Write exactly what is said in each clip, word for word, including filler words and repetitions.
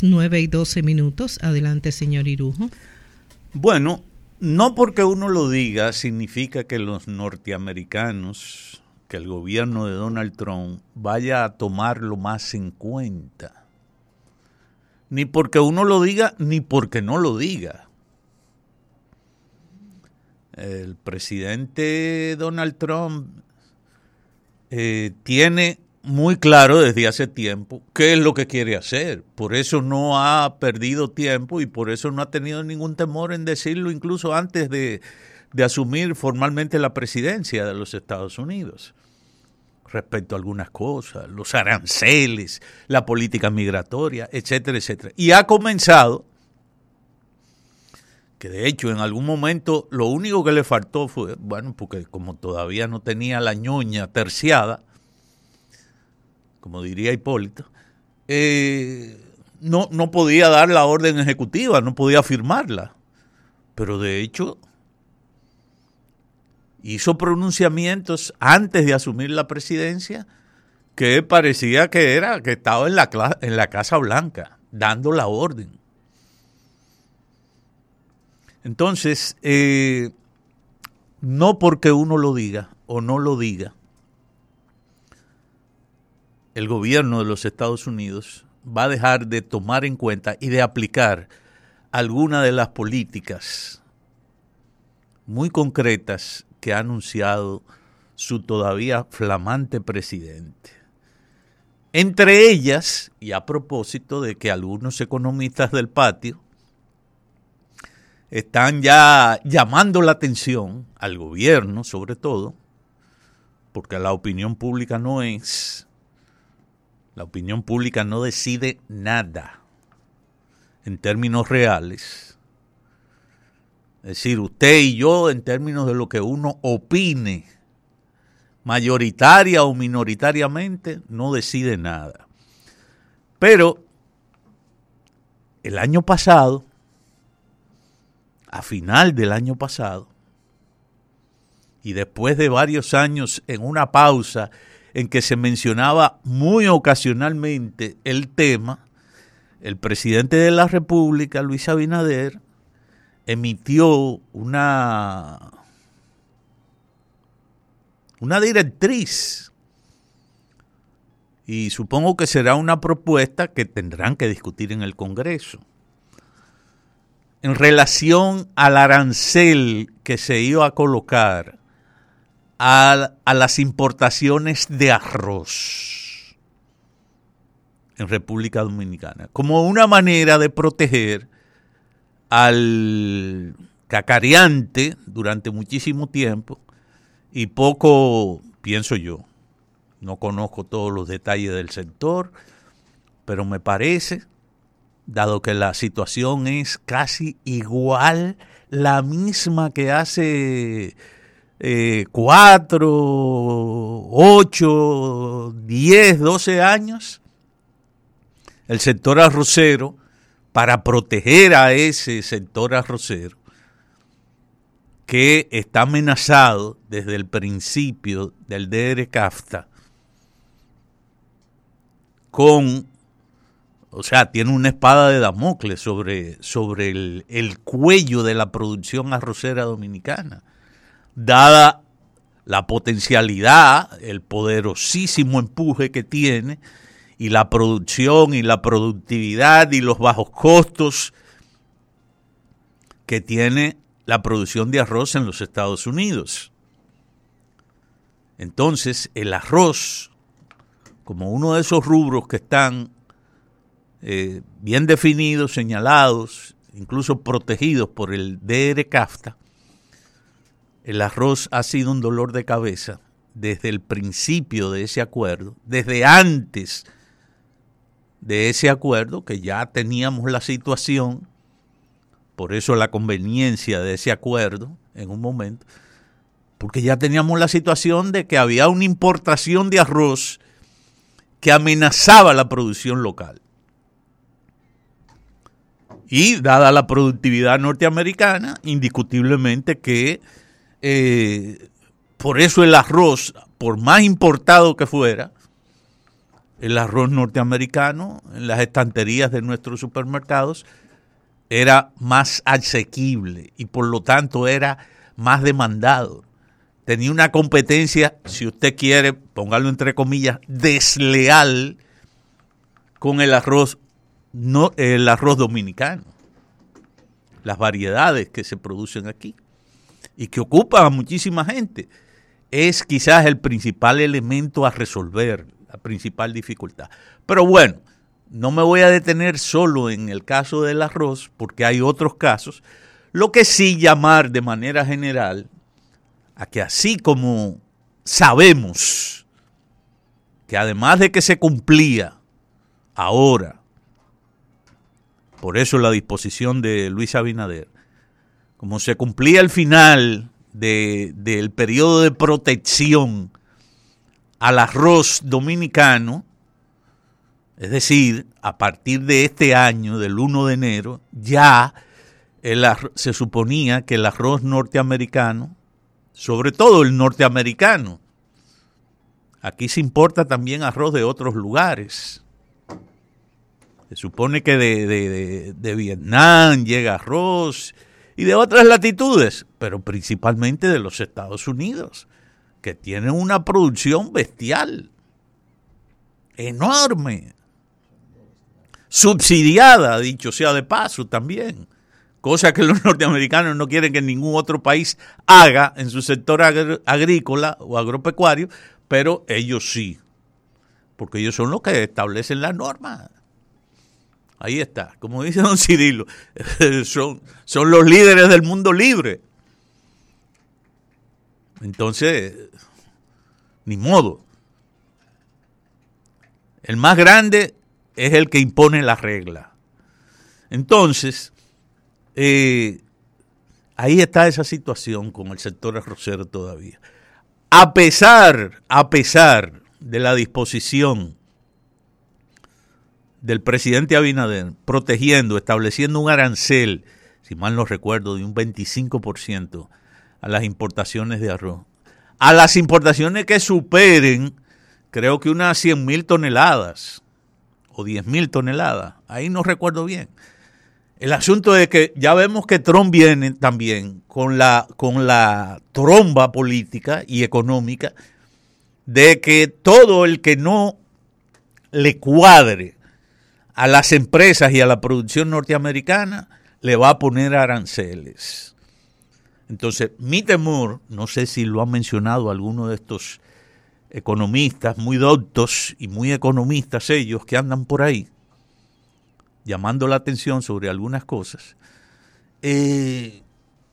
nueve y doce minutos. Adelante, señor Irujo. Bueno, no porque uno lo diga significa que los norteamericanos, que el gobierno de Donald Trump vaya a tomarlo más en cuenta. Ni porque uno lo diga, ni porque no lo diga. El presidente Donald Trump eh, tiene muy claro desde hace tiempo qué es lo que quiere hacer. Por eso no ha perdido tiempo y por eso no ha tenido ningún temor en decirlo incluso antes de, de asumir formalmente la presidencia de los Estados Unidos. Respecto a algunas cosas, los aranceles, la política migratoria, etcétera, etcétera. Y ha comenzado, que de hecho en algún momento lo único que le faltó fue, bueno, porque como todavía no tenía la ñoña terciada, como diría Hipólito, eh, no, no podía dar la orden ejecutiva, no podía firmarla. Pero de hecho hizo pronunciamientos antes de asumir la presidencia que parecía que era que estaba en la, en la Casa Blanca dando la orden. Entonces, eh, no porque uno lo diga o no lo diga, el gobierno de los Estados Unidos va a dejar de tomar en cuenta y de aplicar algunas de las políticas muy concretas que ha anunciado su todavía flamante presidente. Entre ellas, y a propósito de que algunos economistas del patio están ya llamando la atención al gobierno, sobre todo, porque la opinión pública no es, la opinión pública no decide nada en términos reales. Es decir, usted y yo, en términos de lo que uno opine, mayoritaria o minoritariamente, no decide nada. Pero el año pasado, a final del año pasado, y después de varios años en una pausa en que se mencionaba muy ocasionalmente el tema, el presidente de la República, Luis Abinader, emitió una, una directriz y supongo que será una propuesta que tendrán que discutir en el Congreso en relación al arancel que se iba a colocar a, a las importaciones de arroz en República Dominicana, como una manera de proteger al cacareante durante muchísimo tiempo y poco, pienso yo, no conozco todos los detalles del sector, pero me parece, dado que la situación es casi igual, la misma que hace eh, cuatro, ocho, diez, doce años, el sector arrocero, para proteger a ese sector arrocero que está amenazado desde el principio del D R CAFTA con, o sea, tiene una espada de Damocles sobre, sobre el, el cuello de la producción arrocera dominicana, dada la potencialidad, el poderosísimo empuje que tiene, y la producción y la productividad y los bajos costos que tiene la producción de arroz en los Estados Unidos. Entonces, el arroz, como uno de esos rubros que están eh, bien definidos, señalados, incluso protegidos por el D R CAFTA, el arroz ha sido un dolor de cabeza desde el principio de ese acuerdo, desde antes de ese acuerdo, que ya teníamos la situación, por eso la conveniencia de ese acuerdo en un momento, porque ya teníamos la situación de que había una importación de arroz que amenazaba la producción local. Y dada la productividad norteamericana, indiscutiblemente que eh, por eso el arroz, por más importado que fuera, el arroz norteamericano en las estanterías de nuestros supermercados era más asequible y por lo tanto era más demandado. Tenía una competencia, si usted quiere, póngalo entre comillas, desleal con el arroz, no, el arroz dominicano. Las variedades que se producen aquí y que ocupan a muchísima gente. Es quizás el principal elemento a resolver, la principal dificultad. Pero bueno, no me voy a detener solo en el caso del arroz, porque hay otros casos. Lo que sí llamar de manera general a que así como sabemos que además de que se cumplía ahora, por eso la disposición de Luis Abinader, como se cumplía el final de, del periodo de protección al arroz dominicano, es decir, a partir de este año, del primero de enero, ya el arroz, se suponía que el arroz norteamericano, sobre todo el norteamericano, aquí se importa también arroz de otros lugares. Se supone que de, de, de, de Vietnam llega arroz y de otras latitudes, pero principalmente de los Estados Unidos, que tienen una producción bestial, enorme, subsidiada, dicho sea de paso también, cosa que los norteamericanos no quieren que ningún otro país haga en su sector agr- agrícola o agropecuario, pero ellos sí, porque ellos son los que establecen la norma. Ahí está, como dice don Cirilo, son, son los líderes del mundo libre. Entonces, ni modo. El más grande es el que impone la regla. Entonces, eh, ahí está esa situación con el sector arrocero todavía. A pesar, a pesar de la disposición del presidente Abinader, protegiendo, estableciendo un arancel, si mal no recuerdo, de un veinticinco por ciento a las importaciones de arroz. A las importaciones que superen, creo que unas cien mil toneladas o diez mil toneladas, ahí no recuerdo bien. El asunto es que ya vemos que Trump viene también con la, con la tromba política y económica de que todo el que no le cuadre a las empresas y a la producción norteamericana le va a poner aranceles. Entonces, mi temor, no sé si lo han mencionado alguno de estos economistas, muy doctos y muy economistas ellos que andan por ahí, llamando la atención sobre algunas cosas. Eh,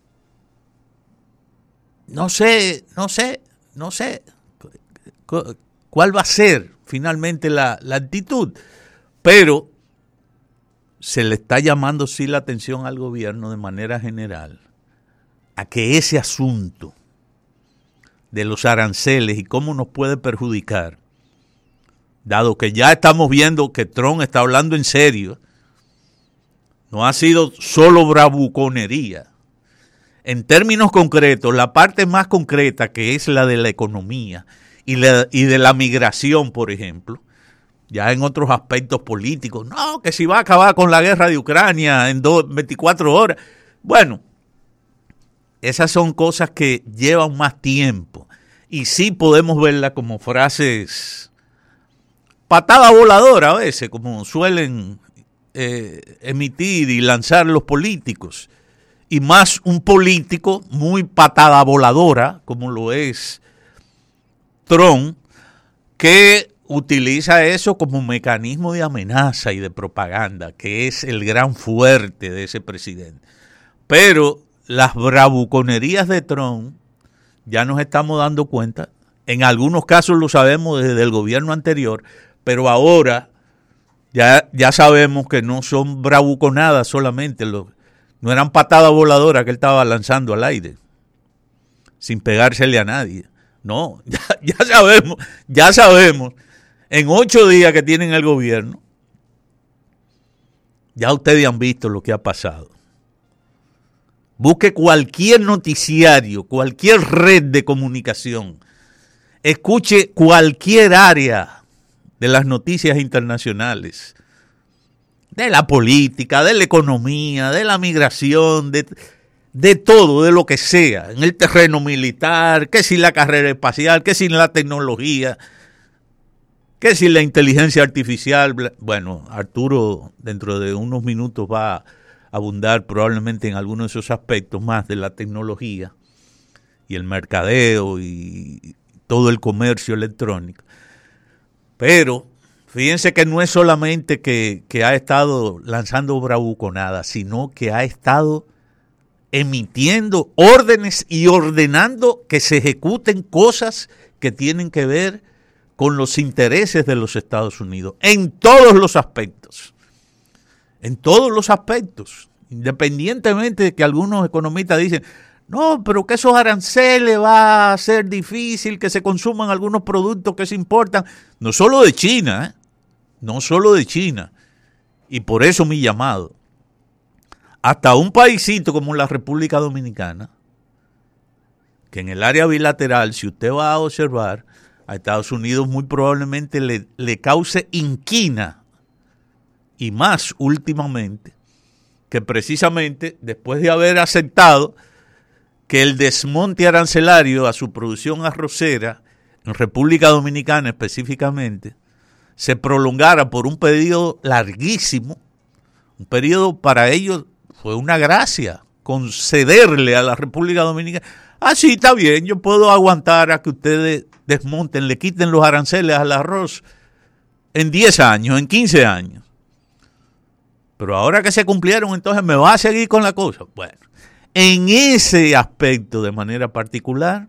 no sé, no sé, no sé cuál va a ser finalmente la, la actitud. Pero se le está llamando sí la atención al gobierno de manera general a que ese asunto de los aranceles y cómo nos puede perjudicar, dado que ya estamos viendo que Trump está hablando en serio, no ha sido solo bravuconería. En términos concretos, la parte más concreta, que es la de la economía y, la, y de la migración, por ejemplo, ya en otros aspectos políticos, no, que si va a acabar con la guerra de Ucrania en veinticuatro horas. Bueno, esas son cosas que llevan más tiempo y sí podemos verlas como frases patada voladora a veces, como suelen eh, emitir y lanzar los políticos, y más un político muy patada voladora, como lo es Trump, que utiliza eso como mecanismo de amenaza y de propaganda, que es el gran fuerte de ese presidente. Pero las bravuconerías de Trump, ya nos estamos dando cuenta, en algunos casos lo sabemos desde el gobierno anterior, pero ahora ya, ya sabemos que no son bravuconadas solamente, lo, no eran patadas voladoras que él estaba lanzando al aire, sin pegársele a nadie. No, ya, ya sabemos, ya sabemos. En ocho días que tienen el gobierno, ya ustedes han visto lo que ha pasado. Busque cualquier noticiario, cualquier red de comunicación, escuche cualquier área de las noticias internacionales, de la política, de la economía, de la migración, de, de todo, de lo que sea, en el terreno militar, que si la carrera espacial, que si la tecnología, que si la inteligencia artificial. Bueno, Arturo dentro de unos minutos va a abundar probablemente en algunos de esos aspectos más de la tecnología y el mercadeo y todo el comercio electrónico. Pero fíjense que no es solamente que, que ha estado lanzando bravuconadas, sino que ha estado emitiendo órdenes y ordenando que se ejecuten cosas que tienen que ver con los intereses de los Estados Unidos, en todos los aspectos, en todos los aspectos, independientemente de que algunos economistas dicen, no, pero que esos aranceles va a ser difícil que se consuman algunos productos que se importan, no solo de China, ¿eh? no solo de China, y por eso mi llamado, hasta un paísito como la República Dominicana, que en el área bilateral, si usted va a observar, a Estados Unidos muy probablemente le, le cause inquina, y más últimamente, que precisamente después de haber aceptado que el desmonte arancelario a su producción arrocera, en República Dominicana específicamente, se prolongara por un periodo larguísimo, un periodo para ellos fue una gracia, concederle a la República Dominicana, ah, sí, está bien, yo puedo aguantar a que ustedes desmonten, le quiten los aranceles al arroz en diez años, en quince años. Pero ahora que se cumplieron, entonces me va a seguir con la cosa. Bueno, en ese aspecto de manera particular,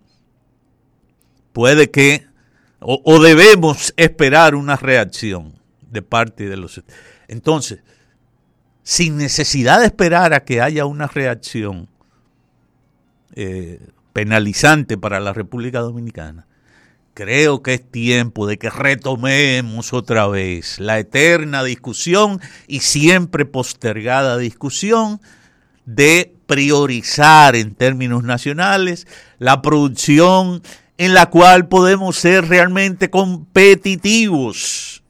puede que, o, o debemos esperar una reacción de parte de los... Entonces, sin necesidad de esperar a que haya una reacción eh, penalizante para la República Dominicana, creo que es tiempo de que retomemos otra vez la eterna discusión y siempre postergada discusión de priorizar en términos nacionales la producción en la cual podemos ser realmente competitivos,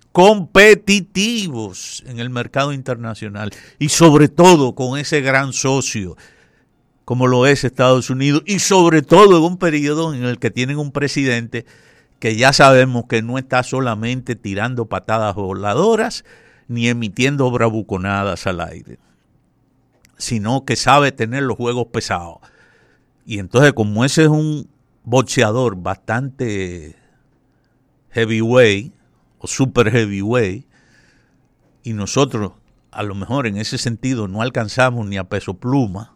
competitivos en el mercado internacional y sobre todo con ese gran socio como lo es Estados Unidos, y sobre todo en un periodo en el que tienen un presidente que ya sabemos que no está solamente tirando patadas voladoras ni emitiendo bravuconadas al aire, sino que sabe tener los juegos pesados. Y entonces, como ese es un boxeador bastante heavyweight o super heavyweight, y nosotros a lo mejor en ese sentido no alcanzamos ni a peso pluma,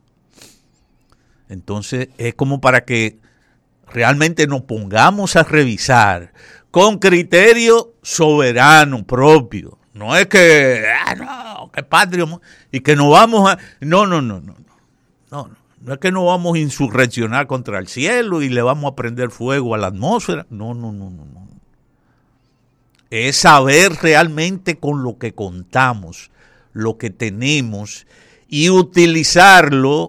entonces es como para que realmente nos pongamos a revisar con criterio soberano propio. No es que, ah, no, que patrio, y que nos vamos a... No, no, no, no, no, no, no es que nos vamos a insurreccionar contra el cielo y le vamos a prender fuego a la atmósfera. No, no, no, no, no. Es saber realmente con lo que contamos, lo que tenemos, y utilizarlo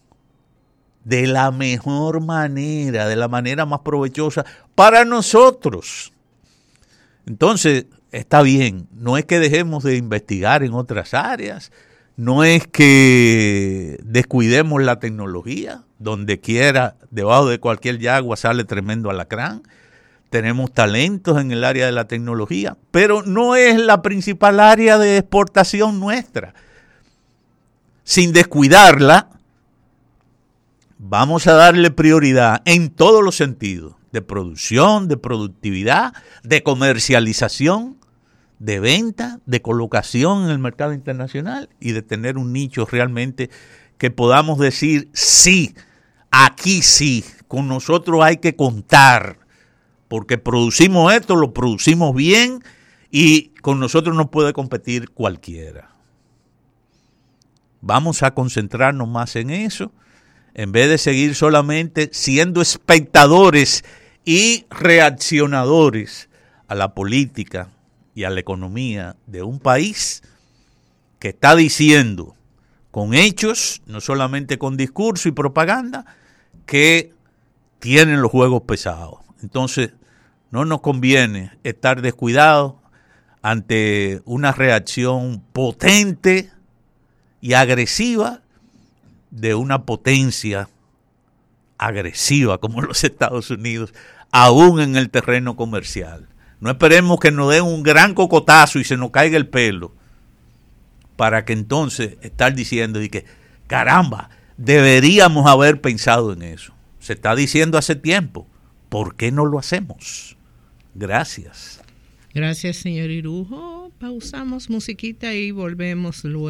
de la mejor manera, de la manera más provechosa para nosotros. Entonces, está bien, no es que dejemos de investigar en otras áreas, no es que descuidemos la tecnología, donde quiera, debajo de cualquier yagua sale tremendo alacrán, tenemos talentos en el área de la tecnología, pero no es la principal área de exportación nuestra. Sin descuidarla, vamos a darle prioridad en todos los sentidos, de producción, de productividad, de comercialización, de venta, de colocación en el mercado internacional y de tener un nicho realmente que podamos decir, sí, aquí sí, con nosotros hay que contar, porque producimos esto, lo producimos bien y con nosotros no puede competir cualquiera. Vamos a concentrarnos más en eso, en vez de seguir solamente siendo espectadores y reaccionadores a la política y a la economía de un país que está diciendo con hechos, no solamente con discurso y propaganda, que tienen los juegos pesados. Entonces, no nos conviene estar descuidados ante una reacción potente y agresiva de una potencia agresiva como los Estados Unidos, aún en el terreno comercial. No esperemos que nos den un gran cocotazo y se nos caiga el pelo para que entonces estar diciendo y que, caramba, deberíamos haber pensado en eso. Se está diciendo hace tiempo. ¿Por qué no lo hacemos? Gracias. Gracias, señor Irujo. Pausamos musiquita y volvemos luego.